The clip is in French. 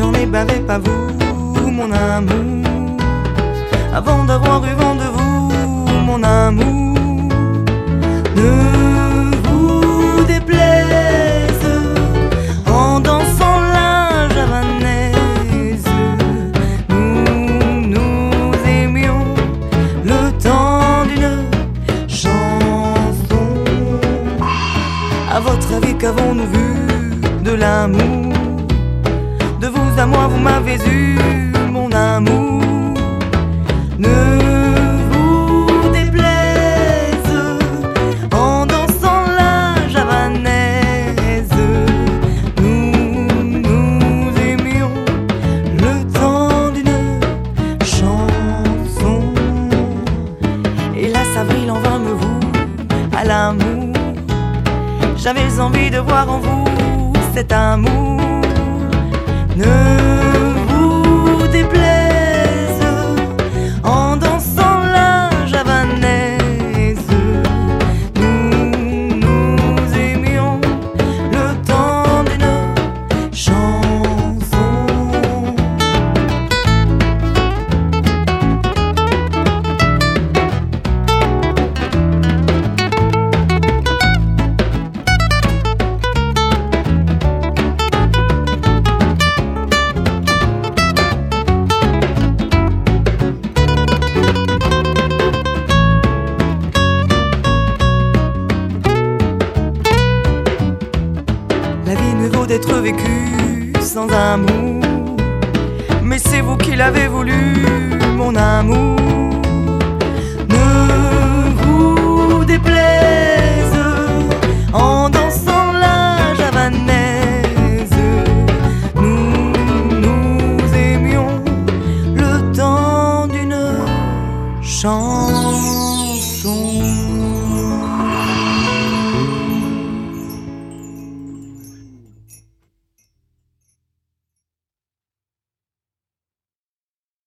j'en ai bavé, pas vous, mon amour. Avant d'avoir eu vent de vous, mon amour. Ne vous déplaise en dansant la javanaise. Nous nous aimions le temps d'une chanson. À votre avis, qu'avons-nous vu de l'amour? De vous à moi, vous m'avez eu, mon amour. Ne vous déplaise en dansant la javanaise. Nous nous aimions le temps d'une chanson. Hélas, avril en vint me voue à l'amour. J'avais envie de voir en vous cet amour. Ne vous déplaise en dansant la javanaise. Nous nous aimions le temps d'une chanson. La vie ne vaut d'être vécue sans amour, mais c'est vous qui l'avez voulu, mon amour. Ne vous déplaise en dansant la javanaise. Nous nous aimions le temps d'une chanson.